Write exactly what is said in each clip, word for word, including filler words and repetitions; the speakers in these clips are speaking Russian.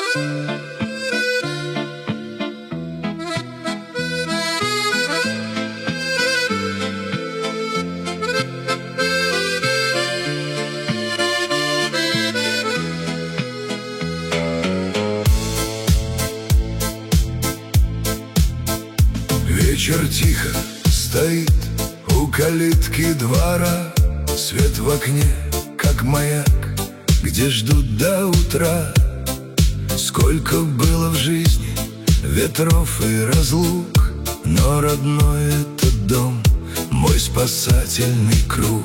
Вечер тихо стоит у калитки двора, свет в окне, как маяк, где ждут до утра. Сколько было в жизни ветров и разлук, но родной этот дом — мой спасательный круг.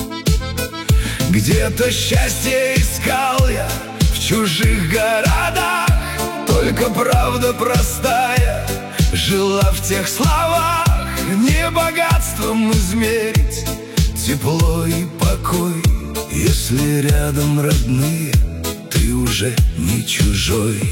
Где-то счастье искал я в чужих городах, только правда простая жила в тех словах. Не богатством измерить тепло и покой, если рядом родные, ты уже не чужой.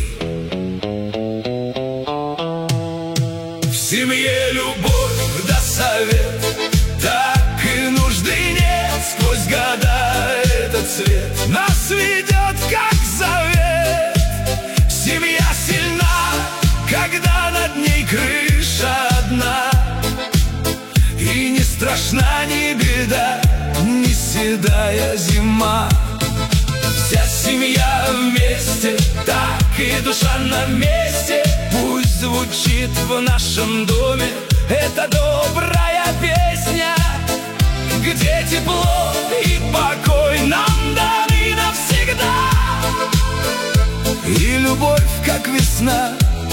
В семье любовь да совет, так и нужды нет. Сквозь года этот свет нас ведет, как завет. Семья сильна, когда над ней крыша одна, и не страшна ни беда, ни седая зима. Вся семья вместе, так и душа на месте. Пусть звучит в нашем доме эта добрая песня, где тепло и покой нам даны навсегда, и любовь, как весна,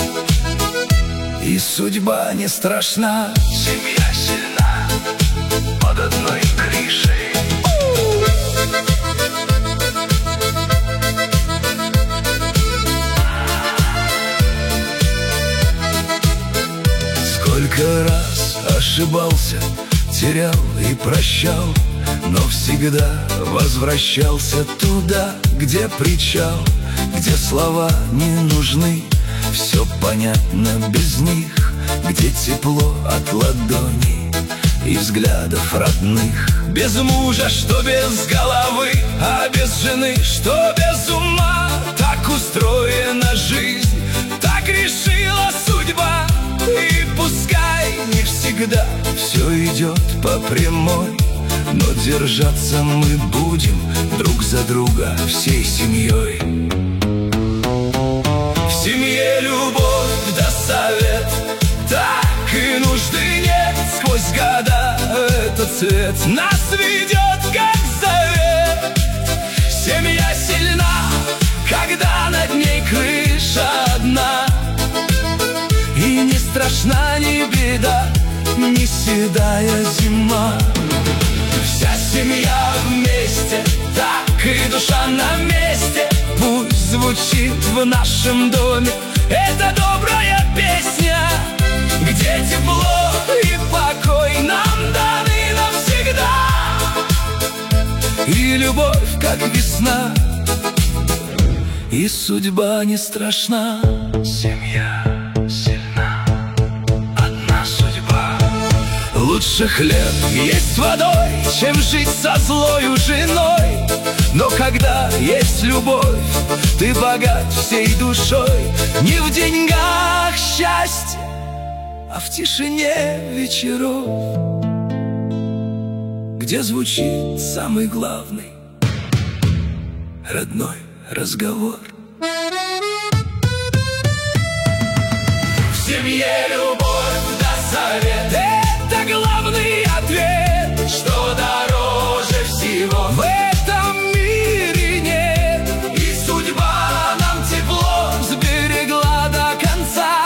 и судьба не страшна. Семья сильна под одной крышей. Сколько раз ошибался, терял и прощал, но всегда возвращался туда, где причал, где слова не нужны, все понятно без них, где тепло от ладоней и взглядов родных. Без мужа, что без головы, а без жены, что без ума. Так устроена жизнь, так решила судьба. И пускай не всегда все идет по прямой, но держаться мы будем друг за друга всей семьей. В семье любовь да совет, так и нужды нет. Сквозь года этот цвет нас ведет, как завет. Семья сильна, когда над ней крыша одна, и не страшна ни беда, ни седая зима. Вся семья вместе, так и душа на месте. Пусть звучит в нашем доме эта добрая песня, где тепло и покой нам даны навсегда, и любовь, как весна, и судьба не страшна. Семья сильна, одна судьба. Лучше хлеб есть с водой, чем жить со злою женой. Но когда есть любовь, ты богат всей душой. Не в деньгах счастье, а в тишине вечеров, где звучит самый главный родной разговор. В семье любовь да совет, это главный ответ, что дороже всего в этом мире нет. И судьба нам тепло сберегла до конца,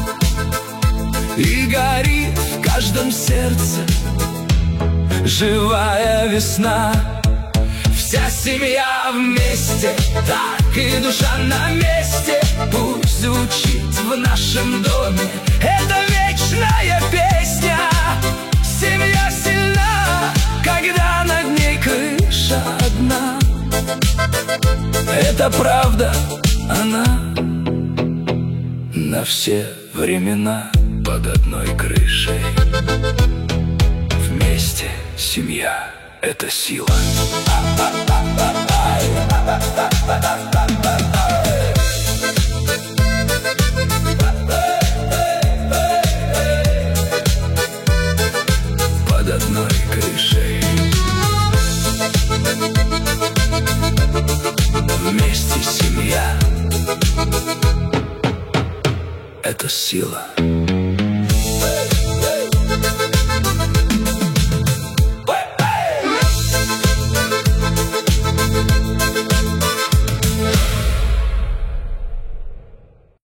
и горит в каждом сердце живая весна. Вся семья вместе, так и душа на месте. Пусть звучит в нашем доме эта вечная песня. Семья сильна, когда над ней крыша одна. Это правда, она на все времена под одной крышей. Вместе семья — это сила. Это сила.